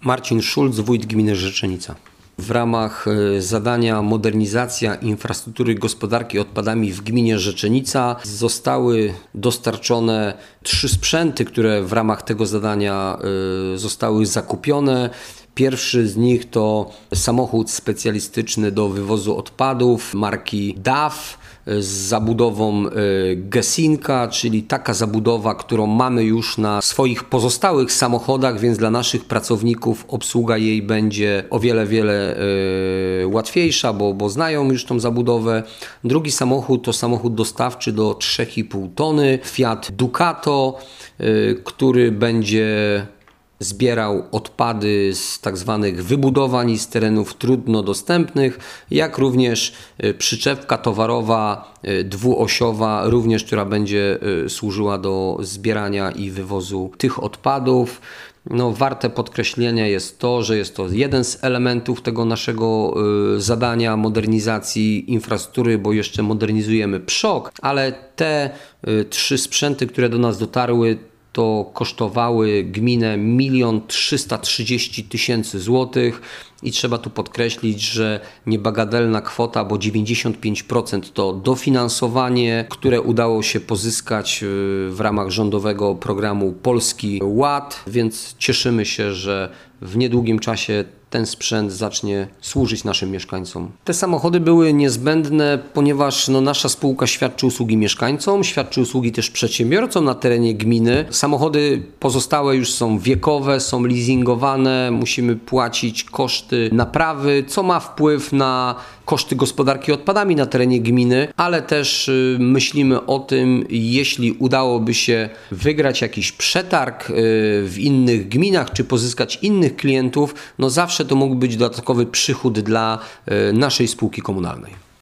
Marcin Szulc, wójt gminy Rzeczenica. W ramach zadania modernizacja infrastruktury gospodarki odpadami w gminie Rzeczenica zostały dostarczone 3 sprzęty, które w ramach tego zadania zostały zakupione. Pierwszy z nich to samochód specjalistyczny do wywozu odpadów marki DAF z zabudową Gesinka, czyli taka zabudowa, którą mamy już na swoich pozostałych samochodach, więc dla naszych pracowników obsługa jej będzie o wiele łatwiejsza, bo znają już tą zabudowę. Drugi samochód to samochód dostawczy do 3,5 tony Fiat Ducato, który będzie zbierał odpady z tak zwanych wybudowań i z terenów trudno dostępnych, jak również przyczepka towarowa dwuosiowa, również która będzie służyła do zbierania i wywozu tych odpadów. Warte podkreślenia jest to, że jest to jeden z elementów tego naszego zadania modernizacji infrastruktury, bo jeszcze modernizujemy PSZOK, ale te 3 sprzęty, które do nas dotarły, to kosztowały gminę 1 330 000 złotych i trzeba tu podkreślić, że niebagatelna kwota, bo 95% to dofinansowanie, które udało się pozyskać w ramach rządowego programu Polski Ład, więc cieszymy się, że w niedługim czasie ten sprzęt zacznie służyć naszym mieszkańcom. Te samochody były niezbędne, ponieważ nasza spółka świadczy usługi mieszkańcom, świadczy usługi też przedsiębiorcom na terenie gminy. Samochody pozostałe już są wiekowe, są leasingowane, musimy płacić koszty naprawy, co ma wpływ na koszty gospodarki odpadami na terenie gminy, ale też myślimy o tym, jeśli udałoby się wygrać jakiś przetarg w innych gminach, czy pozyskać innych klientów, zawsze to mógł być dodatkowy przychód dla naszej spółki komunalnej.